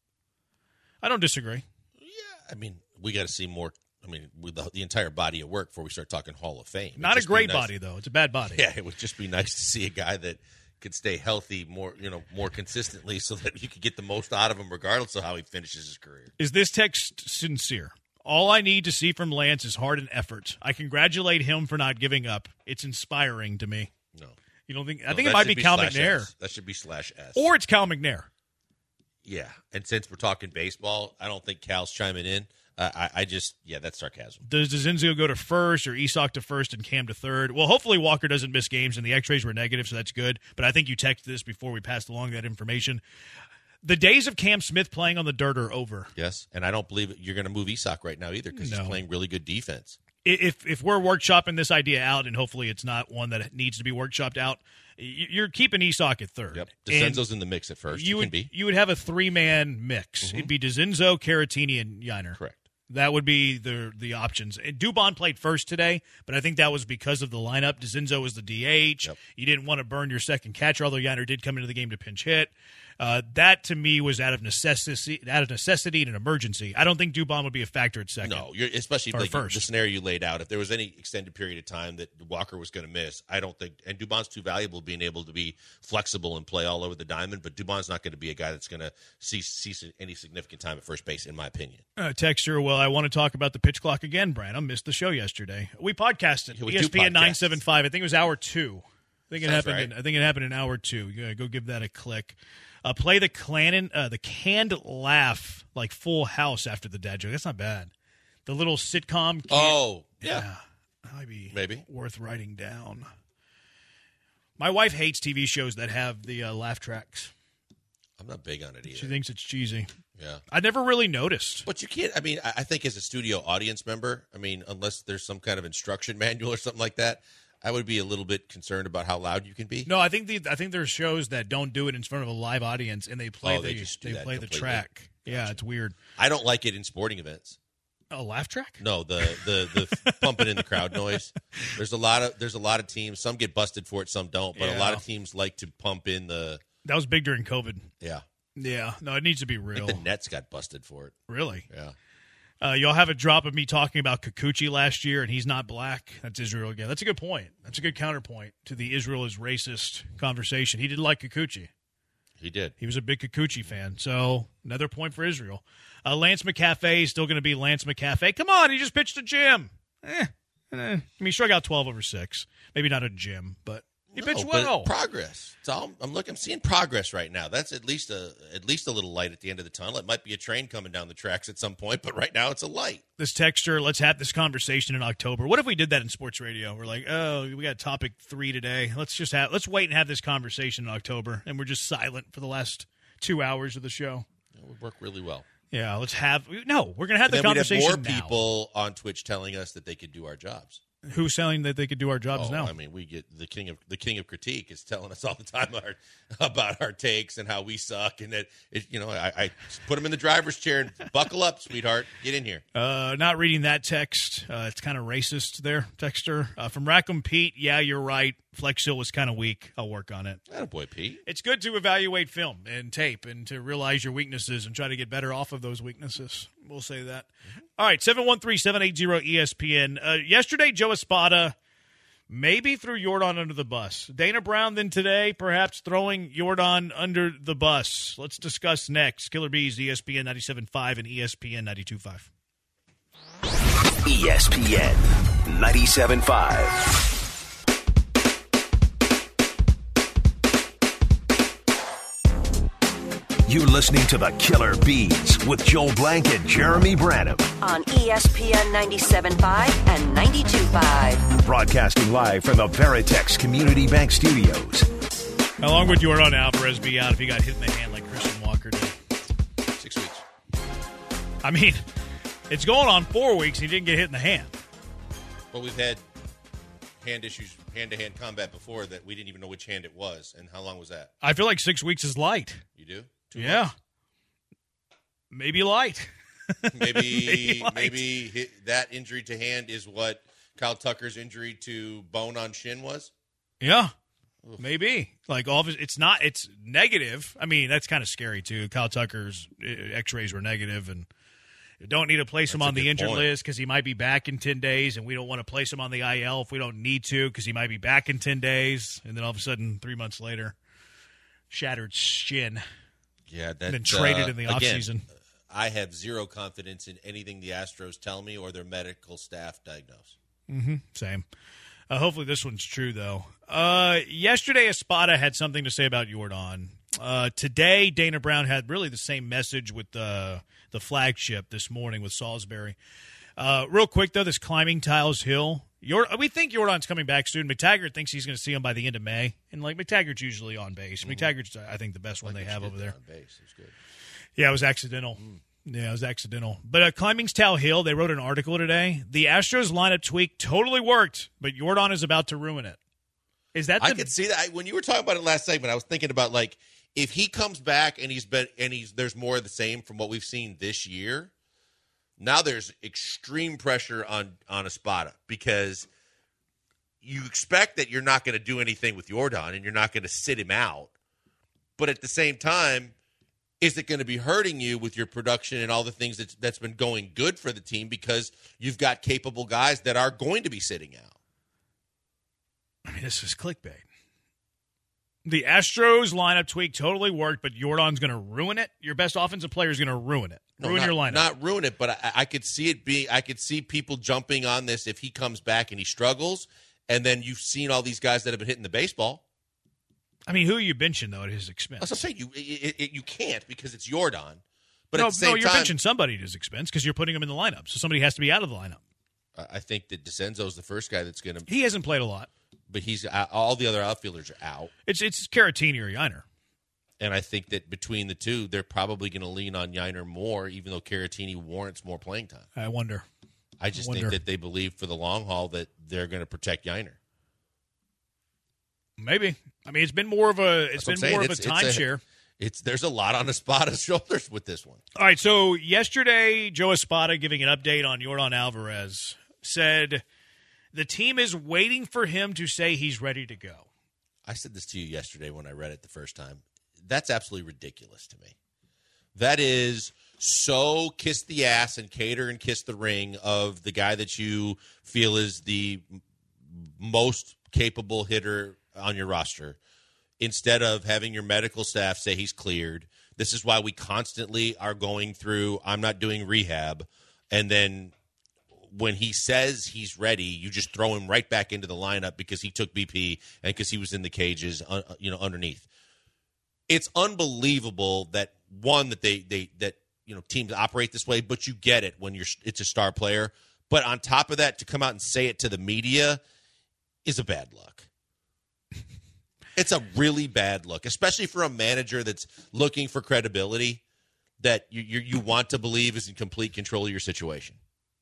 I don't disagree. Yeah, I mean, we got to see more. I mean, with the, the entire body of work before we start talking Hall of Fame. It'd Not a just be great nice- body, though. It's a bad body. Yeah, it would just be nice to see a guy that could stay healthy more, you know, more consistently, so that you could get the most out of him, regardless of how he finishes his career. Is this text sincere? All I need to see from Lance is heart and effort. I congratulate him for not giving up. It's inspiring to me. No, You don't think? I No, think it that might should be Cal slash McNair. S. That should be slash S. Or it's Cal McNair. Yeah, and since we're talking baseball, I don't think Cal's chiming in. Uh, I, I just, yeah, that's sarcasm. Does Dezenzo go to first or Isak to first and Cam to third? Well, hopefully Walker doesn't miss games, and the x-rays were negative, so that's good. But I think you texted this before we passed along that information. The days of Cam Smith playing on the dirt are over. Yes, and I don't believe you're going to move Isak right now either because No. he's playing really good defense. If if we're workshopping this idea out, and hopefully it's not one that needs to be workshopped out, y- you're keeping Isak at third. Yep, And DeCenzo's in the mix at first. You he would, can be. you would have a three-man mix. Mhm. It'd be DeZenzo, Caratini, and Yiner. Correct. That would be the the options. And Dubon played first today, but I think that was because of the lineup. DeZenzo was the D H. Yep. You didn't want to burn your second catcher, although Yiner did come into the game to pinch hit. Uh, that, to me, was out of necessity, out of necessity and an emergency. I don't think Dubon would be a factor at second. No, you're, especially Or like first. the scenario you laid out. If there was any extended period of time that Walker was going to miss, I don't think. And Dubon's too valuable being able to be flexible and play all over the diamond. But Dubon's not going to be a guy that's going to see, see any significant time at first base, in my opinion. Uh, texture, well, I want to talk about the pitch clock again, Branham. Missed the show yesterday. We podcasted. Yeah, we E S P N do podcast. nine seventy-five. I think it was hour two. I think it Sounds happened. In, right. I think it happened in hour two. Yeah, go give that a click. Uh, play the Clannon, uh, the canned laugh like Full House after the dad joke. That's not bad. The little sitcom. Can- Oh, yeah, yeah. that might be Maybe. worth writing down. My wife hates T V shows that have the uh, laugh tracks. I'm not big on it either. She thinks it's cheesy. Yeah. I never really noticed. But you can't, I mean, I I think as a studio audience member, I mean, unless there's some kind of instruction manual or something like that, I would be a little bit concerned about how loud you can be. No, I think the I think there's shows that don't do it in front of a live audience and they play Oh, the they just do that play the completely. track. Yeah, it's weird. I don't like it in sporting events. A laugh track? No, the the the pumping in the crowd noise. There's a lot of there's a lot of teams. Some get busted for it, some don't. But a lot Yeah. of teams like to pump in the That was big during COVID. yeah. Yeah, no, it needs to be I real. think the Nets got busted for it. Really? Yeah. Uh, y'all have a drop of me talking about Kikuchi last year, and he's not black. That's Israel again. That's a good point. That's a good counterpoint to the Israel is racist conversation. He did like Kikuchi. He did. He was a big Kikuchi fan. So another point for Israel. Uh, Lance McCaffey is still going to be Lance McCaffey. Come on, he just pitched a Jim. Eh, eh. I mean, he struck out twelve over six. Maybe not a Jim, but He no, pitched but well. Progress. It's all, I'm looking. I'm seeing progress right now. That's at least a at least a little light at the end of the tunnel. It might be a train coming down the tracks at some point, but right now it's a light. This texture, let's have this conversation in October. What if we did that in sports radio? We're like, oh, we got topic three today. Let's just have let's wait and have this conversation in October, and we're just silent for the last two hours of the show. It would work really well. Yeah, let's have no. We're gonna have the then conversation we'd have more now. people on Twitch telling us that they could do our jobs. Who's saying that they could do our jobs oh, now? I mean, we get the king of the king of critique is telling us all the time our, about our takes and how we suck, and that it, you know, I, I put him in the driver's chair and buckle up, sweetheart, get in here. Uh, not reading that text. Uh, it's kind of racist there, texter. Uh, from Rackham Pete, yeah, you're right. Flex Hill was kind of weak. I'll work on it. Attaboy, Pete. It's good to evaluate film and tape and to realize your weaknesses and try to get better off of those weaknesses. We'll say that. Mm-hmm. All right, seven one three, seven eight zero, E S P N. Uh, yesterday, Joe Espada maybe threw Yordan under the bus. Dana Brown then today perhaps throwing Yordan under the bus. Let's discuss next. Killer Bees, E S P N ninety-seven point five and E S P N ninety-two point five. E S P N ninety-seven point five. You're listening to the Killer Bees with Joel Blank and Jeremy Branham on E S P N ninety-seven point five and ninety-two point five. Broadcasting live from the Veritex Community Bank Studios. How long would Yordan Alvarez be out if he got hit in the hand like Christian Walker did? Six weeks. I mean, it's going on four weeks. He didn't get hit in the hand. Well, we've had hand issues, hand-to-hand combat before that we didn't even know which hand it was. And how long was that? I feel like six weeks is light. You do? Two yeah. months? Maybe light. Maybe maybe, light. maybe hit, that injury to hand is what Kyle Tucker's injury to bone on shin was? Yeah. Oof. Maybe. Like, all of it, it's not, it's negative. I mean, that's kind of scary, too. Kyle Tucker's x-rays were negative, and you don't need to place him That's on the injured point. list because he might be back in ten days, and we don't want to place him on the I L if we don't need to because he might be back in ten days. And then all of a sudden, three months later, shattered shin. Yeah, that, and then traded uh, in the again, offseason. I have zero confidence in anything the Astros tell me or their medical staff diagnose. Mm-hmm. Same. Uh, hopefully this one's true, though. Uh, yesterday, Espada had something to say about Yordan. Uh, today, Dana Brown had really the same message with the the flagship this morning with Salisbury. Uh, real quick, though, this climbing Tiles Hill. Yor- we think Yordan's coming back soon. McTaggart thinks he's going to see him by the end of May. And, like, McTaggart's usually on base. Mm-hmm. McTaggart's, I think, the best one like they have over there. On base. It was good. Yeah, it was accidental. Mm. Yeah, it was accidental. But uh, Climbing's Towel Hill, they wrote an article today. The Astros lineup tweak totally worked, but Yordan is about to ruin it. Is that the... I could see that. I, when you were talking about it last segment, I was thinking about, like, if he comes back and he's been and he's there's more of the same from what we've seen this year, now there's extreme pressure on, on Espada because you expect that you're not going to do anything with Yordan and you're not going to sit him out. But at the same time, is it going to be hurting you with your production and all the things that's, that's been going good for the team because you've got capable guys that are going to be sitting out? I mean, this is clickbait. The Astros lineup tweak totally worked, but Yordan's going to ruin it. Your best offensive player is going to ruin it. No, ruin not, your lineup. Not ruin it, but I, I could see it being. I could see people jumping on this if he comes back and he struggles, and then you've seen all these guys that have been hitting the baseball. I mean, who are you benching though at his expense? That's what I'm saying. You it, it, you can't because it's Yordan. But no, at the same no, you're time, benching somebody at his expense because you're putting him in the lineup, so somebody has to be out of the lineup. I think that DeCenzo's the first guy that's going to. He hasn't played a lot. But he's all the other outfielders are out. It's it's Caratini or Yiner. And I think that between the two, they're probably going to lean on Yiner more, even though Caratini warrants more playing time. I wonder. I just I wonder. think that they believe for the long haul that they're going to protect Yiner. Maybe. I mean, it's been more of a it's That's been more of it's, a timeshare. It's there's a lot on Espada's shoulders with this one. All right. So yesterday, Joe Espada giving an update on Yordan Alvarez said the team is waiting for him to say he's ready to go. I said this to you yesterday when I read it the first time. That's absolutely ridiculous to me. That is so kiss the ass and cater and kiss the ring of the guy that you feel is the most capable hitter on your roster instead of having your medical staff say he's cleared. This is why we constantly are going through, I'm not doing rehab, and then when he says he's ready, you just throw him right back into the lineup because he took B P and because he was in the cages, uh, you know, underneath. It's unbelievable that one that they they that you know teams operate this way, but you get it when you're it's a star player. But on top of that, to come out and say it to the media is a bad look. It's a really bad look, especially for a manager that's looking for credibility that you you, you want to believe is in complete control of your situation.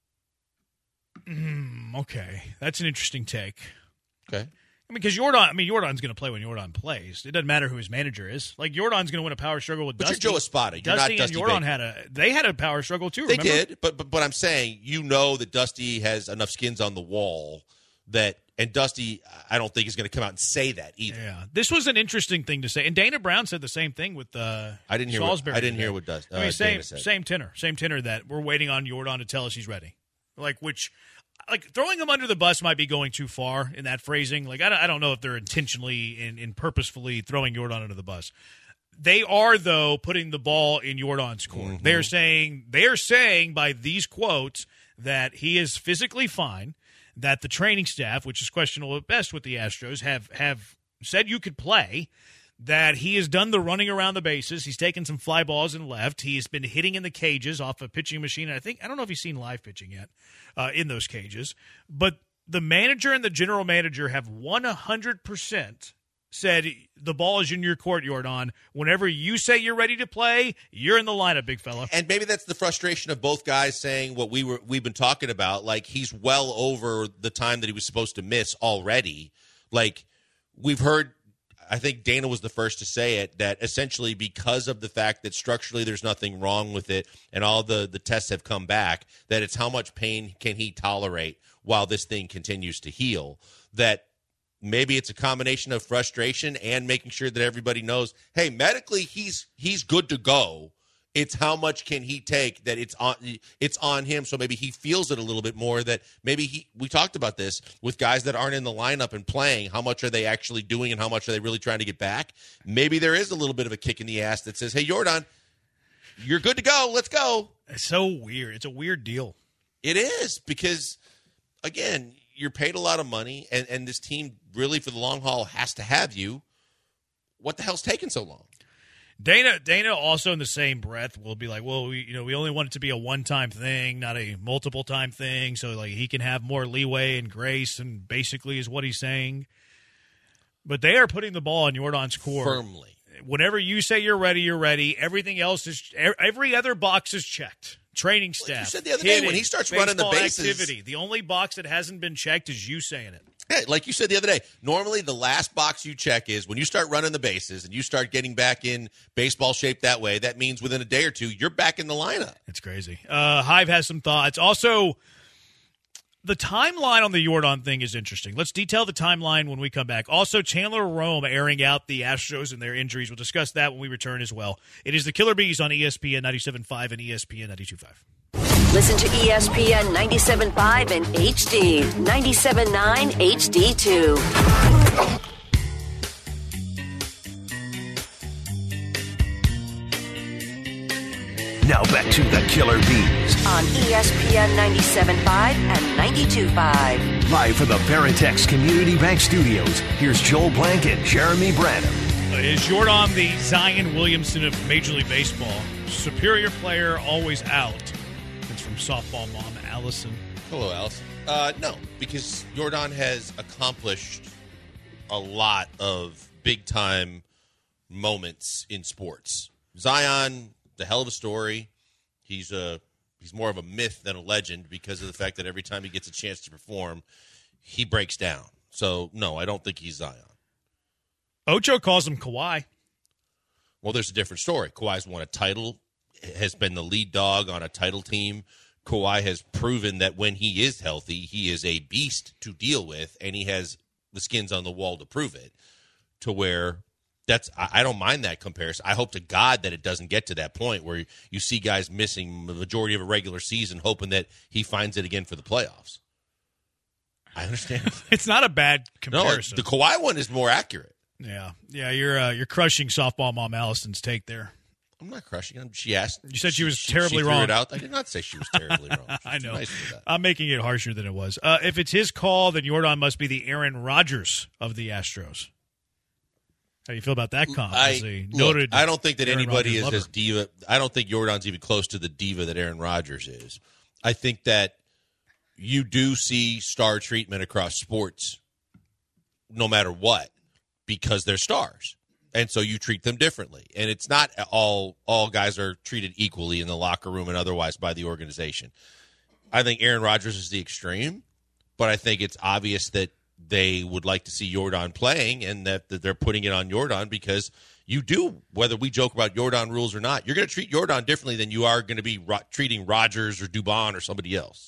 Mm, okay, that's an interesting take. Okay. I mean, because Jordan, I mean, Jordan's going to play when Jordan plays. It doesn't matter who his manager is. Like, Jordan's going to win a power struggle with but Dusty. But you're Joe Espada. You're Dusty not Dusty and Jordan Baker. had a, they had a power struggle too, They remember? did, but, but but I'm saying, you know that Dusty has enough skins on the wall that, and Dusty, I don't think is going to come out and say that either. Yeah, this was an interesting thing to say. And Dana Brown said the same thing with uh, I didn't hear Salisbury. What, I didn't today. hear what Dusty, uh, I mean, same, Dana said. same tenor, same tenor that we're waiting on Jordan to tell us he's ready. Like, which... Like, throwing him under the bus might be going too far in that phrasing. Like, I don't, I don't know if they're intentionally and, and purposefully throwing Jordan under the bus. They are, though, putting the ball in Jordan's court. Mm-hmm. They're saying they're saying by these quotes that he is physically fine, that the training staff, which is questionable at best with the Astros, have have said you could play, that he has done the running around the bases. He's taken some fly balls and left. He's been hitting in the cages off a pitching machine. And I think I don't know if he's seen live pitching yet uh, in those cages. But the manager and the general manager have one hundred percent said the ball is in your court, Jordan. Whenever you say you're ready to play, you're in the lineup, big fella. And maybe that's the frustration of both guys saying what we were we've been talking about. Like, he's well over the time that he was supposed to miss already. Like, we've heard. I think Dana was the first to say it, that essentially because of the fact that structurally there's nothing wrong with it and all the, the tests have come back, that it's how much pain can he tolerate while this thing continues to heal, that maybe it's a combination of frustration and making sure that everybody knows, hey, medically he's he's good to go. It's how much can he take that it's on it's on him, so maybe he feels it a little bit more, that maybe he we talked about this with guys that aren't in the lineup and playing, how much are they actually doing and how much are they really trying to get back? Maybe there is a little bit of a kick in the ass that says, hey, Jordan, you're good to go. Let's go. It's so weird. It's a weird deal. It is because, again, you're paid a lot of money and, and this team really for the long haul has to have you. What the hell's taking so long? Dana Dana also in the same breath will be like, well, we, you know, we only want it to be a one-time thing, not a multiple-time thing, so like he can have more leeway and grace, and basically is what he's saying. But they are putting the ball in Jordan's court. Firmly. Whenever you say you're ready, you're ready. Everything else is – every other box is checked. Training staff. Like you said the other day, hitting, when he starts running the bases. Activity. The only box that hasn't been checked is you saying it. Hey, like you said the other day, normally the last box you check is when you start running the bases and you start getting back in baseball shape that way, that means within a day or two, you're back in the lineup. It's crazy. Uh, Hive has some thoughts. Also, the timeline on the Jordan thing is interesting. Let's detail the timeline when we come back. Also, Chandler Rome airing out the Astros and their injuries. We'll discuss that when we return as well. It is the Killer Bees on E S P N ninety-seven point five and E S P N ninety-two point five. Listen to E S P N ninety-seven point five and H D, ninety-seven point nine H D two. Now back to the Killer Bees. On E S P N ninety-seven point five and ninety-two point five. Live from the Veritex Community Bank Studios, here's Joel Blank and Jeremy Branham. Is Jordan the Zion Williamson of Major League Baseball? Superior player, always out. It's from softball mom, Allison. Hello, Allison. Uh, no, because Jordan has accomplished a lot of big-time moments in sports. Zion, the hell of a story. He's a he's more of a myth than a legend because of the fact that every time he gets a chance to perform, he breaks down. So, no, I don't think he's Zion. Ocho calls him Kawhi. Well, there's a different story. Kawhi's won a title, has been the lead dog on a title team. Kawhi has proven that when he is healthy, he is a beast to deal with, and he has the skins on the wall to prove it, to where that's I don't mind that comparison. I hope to God that it doesn't get to that point where you see guys missing the majority of a regular season hoping that he finds it again for the playoffs. I understand. It's not a bad comparison. No, the Kawhi one is more accurate. Yeah, yeah, you're uh, you're crushing softball mom Allison's take there. I'm not crushing him. She asked. You said she was she, terribly she threw wrong. It out. I did not say she was terribly wrong. She I was know. nice for that. I'm making it harsher than it was. Uh, if it's his call, then Yordan must be the Aaron Rodgers of the Astros. How do you feel about that comment? I, As a look, noted I don't think that Aaron anybody Rodgers is lover. as diva. I don't think Yordan's even close to the diva that Aaron Rodgers is. I think that you do see star treatment across sports no matter what because they're stars. And so you treat them differently. And it's not all all guys are treated equally in the locker room and otherwise by the organization. I think Aaron Rodgers is the extreme, but I think it's obvious that they would like to see Yordan playing and that, that they're putting it on Yordan because you do, whether we joke about Yordan rules or not, you're going to treat Yordan differently than you are going to be ro- treating Rodgers or Dubon or somebody else.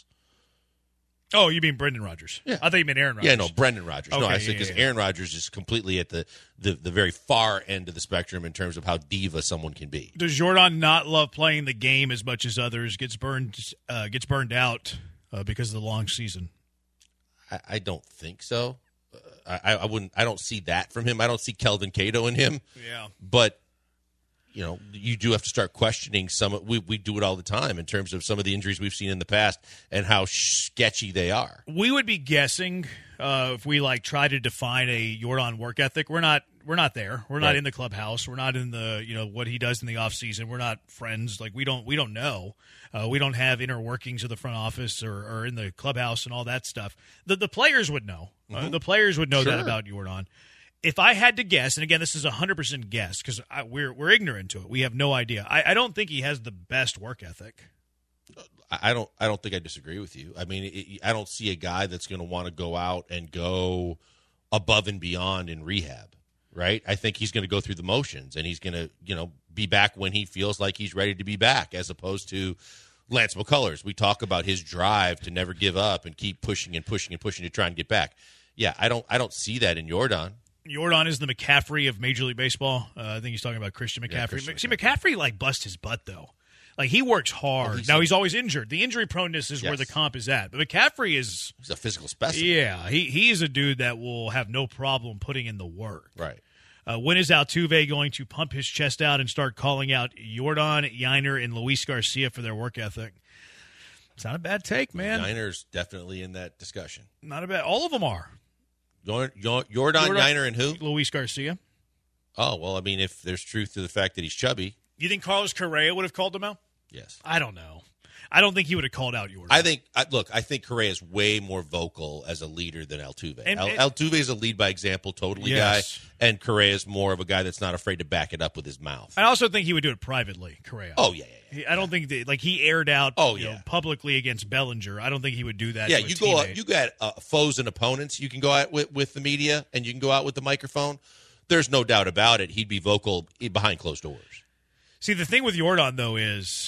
Oh, you mean Brendan Rodgers? Yeah. I thought you meant Aaron Rodgers. Yeah, no, Brendan Rodgers. no, Okay, I said yeah, because yeah, yeah. Aaron Rodgers is completely at the, the, the very far end of the spectrum in terms of how diva someone can be. Does Yordan not love playing the game as much as others? Gets burned, uh, gets burned out uh, because of the long season. I, I don't think so. Uh, I, I wouldn't. I don't see that from him. I don't see Kelvin Cato in him. Yeah, but you know, you do have to start questioning some. We we do it all the time in terms of some of the injuries we've seen in the past and how sketchy they are. We would be guessing uh, if we like try to define a Yordan work ethic. We're not. We're not there. We're not Right. in the clubhouse. We're not in the you know what he does in the off season. We're not friends. Like we don't. We don't know. Uh, we don't have inner workings of the front office or, or in the clubhouse and all that stuff. The the players would know. Mm-hmm. Uh, the players would know Sure. that about Yordan. If I had to guess, and again, this is a hundred percent guess because we're we're ignorant to it. We have no idea. I, I don't think he has the best work ethic. I don't. I don't think I disagree with you. I mean, it, I don't see a guy that's going to want to go out and go above and beyond in rehab. Right? I think he's going to go through the motions, and he's going to, you know, be back when he feels like he's ready to be back, as opposed to Lance McCullers. We talk about his drive to never give up and keep pushing and pushing and pushing to try and get back. Yeah, I don't. I don't see that in Yordan. Yordan is the McCaffrey of Major League Baseball. Uh, I think he's talking about Christian McCaffrey. Yeah, Christian See, McCaffrey like busts his butt though. Like he works hard. Well, he's now a- he's always injured. The injury proneness is where Yes. the comp is at. But McCaffrey is, He's a physical specimen. yeah, he he is a dude that will have no problem putting in the work. Right. Uh, when is Altuve going to pump his chest out and start calling out Yordan, Yiner, and Luis Garcia for their work ethic? It's not a bad take, man. Yiner's definitely in that discussion. Not a bad. All of them are. Yor- Yor- Yordan, Yordan- Yiner, and who? Luis Garcia. Oh, well, I mean, if there's truth to the fact that he's chubby, You think Carlos Correa would have called him out? yes. I don't know. I don't think he would have called out Yordan. I think, I, look, I think Correa is way more vocal as a leader than Altuve. And- Al, and- Altuve is a lead by example totally Yes. guy, and Correa is more of a guy that's not afraid to back it up with his mouth. I also think he would do it privately, Correa. Oh, yeah, yeah, yeah. He- I don't think that, like he aired out Oh, you know, yeah. publicly against Bellinger. I don't think he would do that. Yeah, to a you go out, teammate. you got uh, foes and opponents. You can go out with, with the media, and you can go out with the microphone. There's no doubt about it. He'd be vocal behind closed doors. See, the thing with Yordan though is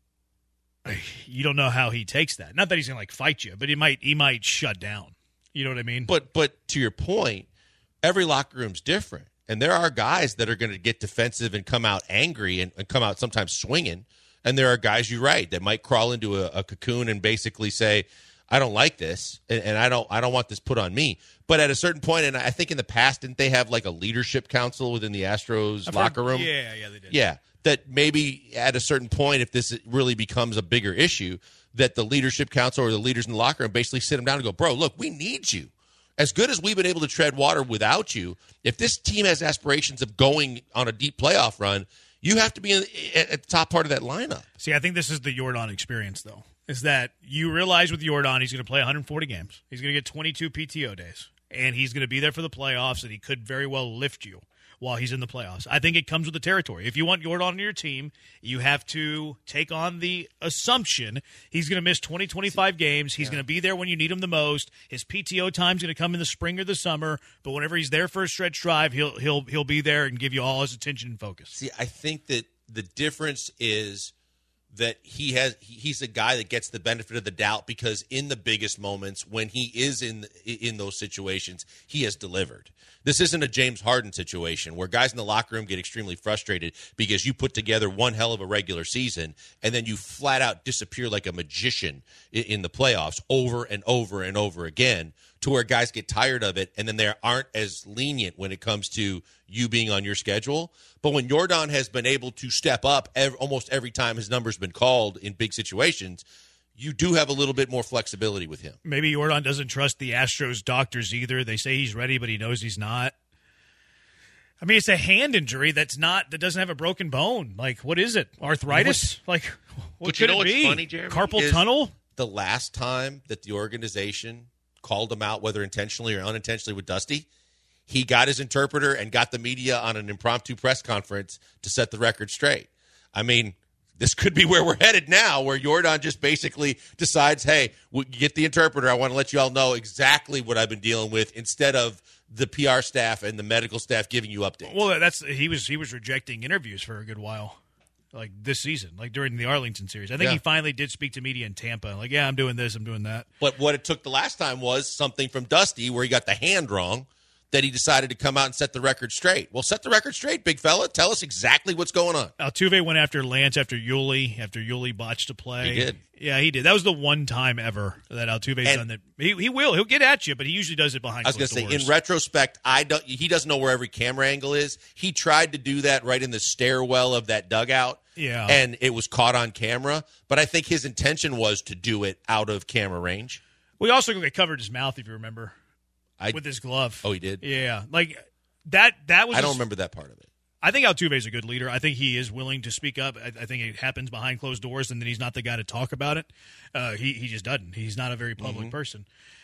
you don't know how he takes that. Not that he's gonna like fight you, but he might he might shut down. You know what I mean? But but to your point, every locker room's different, and there are guys that are going to get defensive and come out angry and, and come out sometimes swinging, and there are guys, you're right, that might crawl into a, a cocoon and basically say, I don't like this, and, and I don't I don't want this put on me. But at a certain point, and I think in the past, didn't they have like a leadership council within the Astros I've locker heard- room? Yeah, yeah, they did. Yeah, that maybe at a certain point, if this really becomes a bigger issue, that the leadership council or the leaders in the locker room basically sit them down and go, bro, look, we need you. As good as we've been able to tread water without you, if this team has aspirations of going on a deep playoff run, you have to be in, at the top part of that lineup. See, I think this is the Yordan experience, though, is that you realize with Yordan, he's going to play one hundred forty games. He's going to get twenty-two P T O days, and he's going to be there for the playoffs, and he could very well lift you while he's in the playoffs. I think it comes with the territory. If you want Yordan on your team, you have to take on the assumption he's going to miss twenty, twenty-five games. He's going to be there when you need him the most. His P T O time's going to come in the spring or the summer, but whenever he's there for a stretch drive, he'll he'll he'll be there and give you all his attention and focus. See, I think that the difference is that he has he's a guy that gets the benefit of the doubt because in the biggest moments when he is in in those situations, he has delivered. This isn't a James Harden situation where guys in the locker room get extremely frustrated because you put together one hell of a regular season and then you flat out disappear like a magician in the playoffs over and over and over again to where guys get tired of it, and then they aren't as lenient when it comes to you being on your schedule. But when Yordan has been able to step up every, almost every time his number's been called in big situations, you do have a little bit more flexibility with him. Maybe Yordan doesn't trust the Astros doctors either. They say he's ready, but he knows he's not. I mean, it's a hand injury that's not that doesn't have a broken bone. Like, what is it? Arthritis? Like, what but could you know it what's be? funny, Jeremy? Carpal Is tunnel? The last time that the organization called him out, whether intentionally or unintentionally with Dusty, he got his interpreter and got the media on an impromptu press conference to set the record straight. I mean, this could be where we're headed now, where Yordan just basically decides, hey, we'll get the interpreter. I want to let you all know exactly what I've been dealing with instead of the P R staff and the medical staff giving you updates. Well, that's he was he was rejecting interviews for a good while, like this season, like during the Arlington series. I think Yeah. he finally did speak to media in Tampa. Like, yeah, I'm doing this, I'm doing that. But what it took the last time was something from Dusty where he got the hand wrong, that he decided to come out and set the record straight. Well, set the record straight, big fella. Tell us exactly what's going on. Altuve went after Lance after Yuli, after Yuli botched a play. He did. Yeah, he did. That was the one time ever that Altuve's And- done that. He, he will. He'll get at you, but he usually does it behind I was going closed to say, doors. in retrospect, I don't. He doesn't know where every camera angle is. He tried to do that right in the stairwell of that dugout, Yeah. and it was caught on camera. But I think his intention was to do it out of camera range. We also covered his mouth, if you remember, I, with his glove. oh, he did? Yeah, like that. That was. I don't his- remember that part of it. I think Altuve's a good leader. I think he is willing to speak up. I, I think it happens behind closed doors, and then he's not the guy to talk about it. Uh, he he just doesn't. He's not a very public Mm-hmm. person.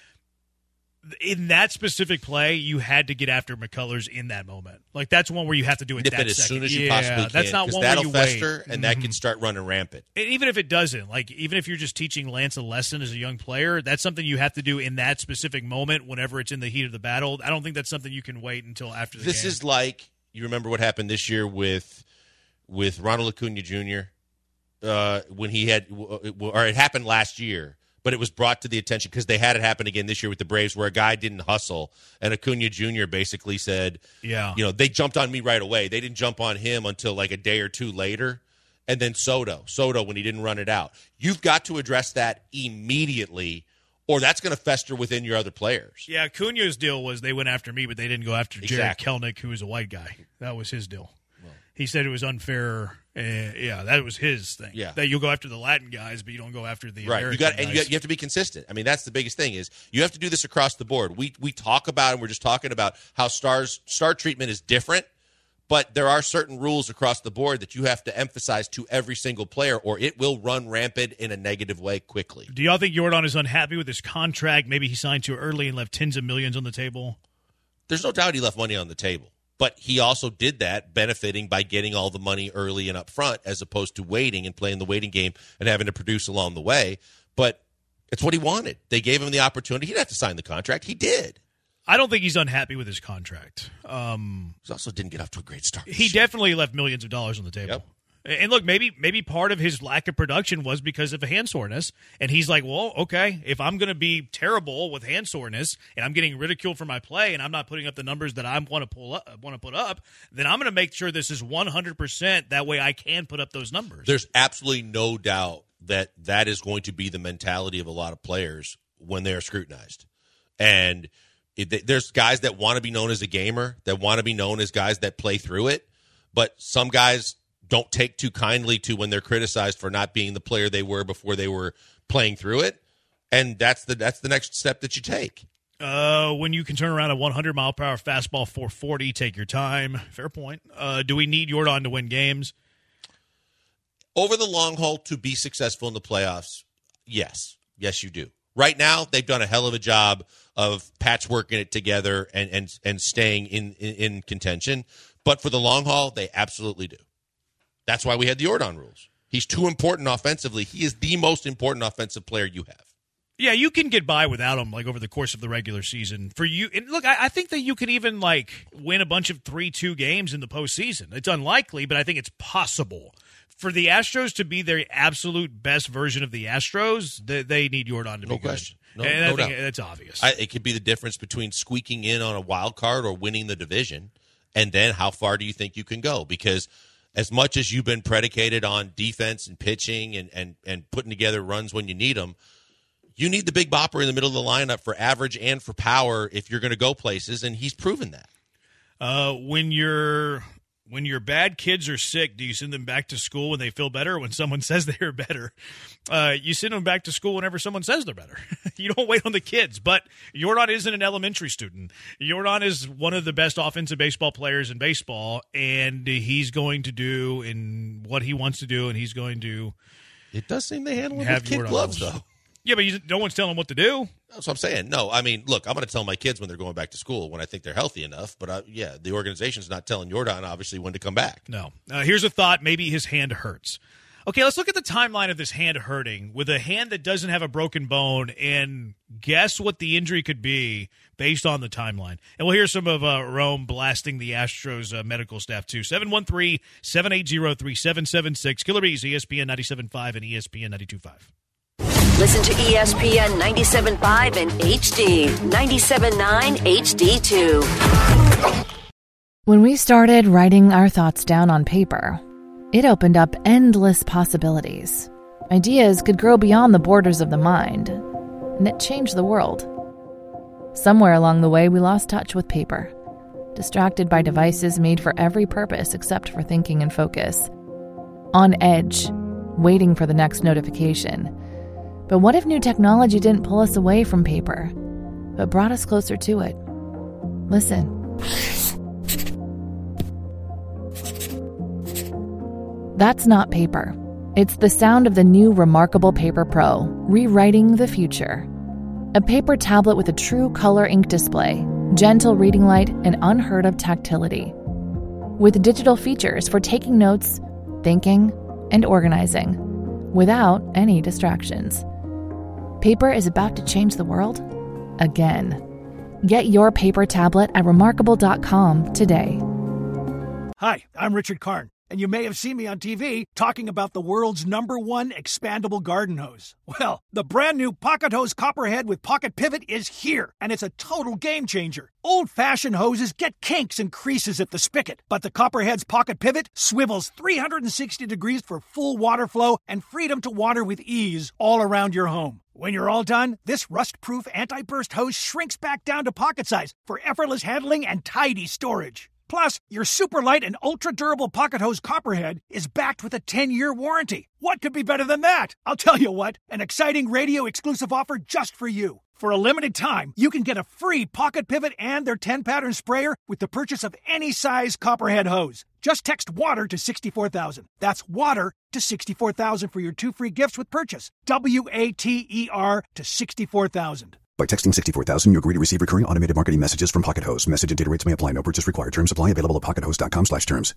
In that specific play, you had to get after McCullers in that moment. Like, that's one where you have to do it Nip that it as second. soon as you yeah, possibly can. That's not 'cause one that'll where you fester, wait. and that Mhm. can start running rampant. And even if it doesn't, like, even if you're just teaching Lance a lesson as a young player, that's something you have to do in that specific moment whenever it's in the heat of the battle. I don't think that's something you can wait until after the This game. is like, you remember what happened this year with with Ronald Acuna Junior Uh, when he had, or it happened last year, but it was brought to the attention because they had it happen again this year with the Braves where a guy didn't hustle, and Acuna Junior basically said, Yeah. you know, they jumped on me right away. They didn't jump on him until like a day or two later. And then Soto, Soto when he didn't run it out. You've got to address that immediately, or that's going to fester within your other players. Yeah, Acuna's deal was they went after me, but they didn't go after Jared Exactly. Kelnick, who was a white guy. That was his deal. He said it was unfair. Uh, yeah, that was his thing. Yeah. That you'll go after the Latin guys, but you don't go after the Right, American you got and you, guys. got, you have to be consistent. I mean, that's the biggest thing is you have to do this across the board. We we talk about and we're just talking about how stars star treatment is different, but there are certain rules across the board that you have to emphasize to every single player, or it will run rampant in a negative way quickly. Do y'all think Yordan is unhappy with his contract? Maybe he signed too early and left tens of millions on the table. There's no doubt he left money on the table, but he also did that benefiting by getting all the money early and up front as opposed to waiting and playing the waiting game and having to produce along the way. But it's what he wanted. They gave him the opportunity. He didn't have to sign the contract. He did. I don't think he's unhappy with his contract. Um, He also didn't get off to a great start. he definitely left millions of dollars on the table. Yep. And look, maybe maybe part of his lack of production was because of hand soreness. And he's like, well, okay, if I'm going to be terrible with hand soreness and I'm getting ridiculed for my play and I'm not putting up the numbers that I want to pull up, want to put up, then I'm going to make sure this is one hundred percent. That way I can put up those numbers. There's absolutely no doubt that that is going to be the mentality of a lot of players when they are scrutinized. And it, there's guys that want to be known as a gamer, that want to be known as guys that play through it. But some guys don't take too kindly to when they're criticized for not being the player they were before they were playing through it. And that's the that's the next step that you take. Uh, when you can turn around a one hundred mile per hour fastball four forty, take your time. Fair point. Uh, do we need Yordan to win games? Over the long haul, to be successful in the playoffs, yes. Yes, you do. Right now, they've done a hell of a job of patchworking it together and and, and staying in, in, in contention. But for the long haul, they absolutely do. That's why we had the Yordan rules. He's too important offensively. He is the most important offensive player you have. Yeah, you can get by without him, like over the course of the regular season. For you, and look, I, I think that you could even like win a bunch of three two games in the postseason. It's unlikely, but I think it's possible. For the Astros to be their absolute best version of the Astros, they, they need Yordan to be No good. question. No, and I no think doubt. that's obvious. I, it could be the difference between squeaking in on a wild card or winning the division, and then how far do you think you can go? Because as much as you've been predicated on defense and pitching and, and, and putting together runs when you need them, You need the big bopper in the middle of the lineup for average and for power if you're going to go places, and he's proven that. Uh, when you're when your bad kids are sick, do you send them back to school when they feel better or when someone says they're better? Uh, you send them back to school whenever someone says they're better. You don't wait on the kids. But Yordan isn't an elementary student. Yordan is one of the best offensive baseball players in baseball, and he's going to do in what he wants to do, and he's going to It does seem they handle him have with kid Yordan gloves, rules. though. Yeah, but you, no one's telling them what to do. That's what I'm saying. No, I mean, look, I'm going to tell my kids when they're going back to school when I think they're healthy enough. But, uh, yeah, the organization's not telling Yordan, obviously, when to come back. No. Uh, here's a thought. Maybe his hand hurts. Okay, let's look at the timeline of this hand hurting with a hand that doesn't have a broken bone and guess what the injury could be based on the timeline. And we'll hear some of uh, Rome blasting the Astros uh, medical staff, too. seven one three, seven eight zero, three seven seven six. Killer Bees, E S P N ninety-seven point five and E S P N ninety-two point five. Listen to E S P N ninety-seven point five and H D, ninety-seven point nine H D two. When we started writing our thoughts down on paper, it opened up endless possibilities. Ideas could grow beyond the borders of the mind, and it changed the world. Somewhere along the way, we lost touch with paper, distracted by devices made for every purpose except for thinking and focus. On edge, waiting for the next notification. But what if new technology didn't pull us away from paper, but brought us closer to it? Listen. That's not paper. It's the sound of the new Remarkable Paper Pro, rewriting the future. A paper tablet with a true color ink display, gentle reading light, and unheard-of tactility. With digital features for taking notes, thinking, and organizing, without any distractions. Paper is about to change the world again. Get your paper tablet at remarkable dot com today. Hi, I'm Richard Karn, and you may have seen me on T V talking about the world's number one expandable garden hose. Well, the brand new Pocket Hose Copperhead with Pocket Pivot is here, and it's a total game changer. Old-fashioned hoses get kinks and creases at the spigot, but the Copperhead's Pocket Pivot swivels three hundred sixty degrees for full water flow and freedom to water with ease all around your home. When you're all done, this rust-proof anti-burst hose shrinks back down to pocket size for effortless handling and tidy storage. Plus, your super light and ultra-durable Pocket Hose Copperhead is backed with a ten-year warranty. What could be better than that? I'll tell you what, an exciting radio-exclusive offer just for you. For a limited time, you can get a free Pocket Pivot and their ten-pattern sprayer with the purchase of any size Copperhead hose. Just text WATER to sixty-four thousand. That's WATER to sixty-four thousand for your two free gifts with purchase. W A T E R to sixty-four thousand. By texting sixty-four thousand, you agree to receive recurring automated marketing messages from Pocket Hose. Message and data rates may apply. No purchase required. Terms apply. Available at pocket hose dot com slash terms.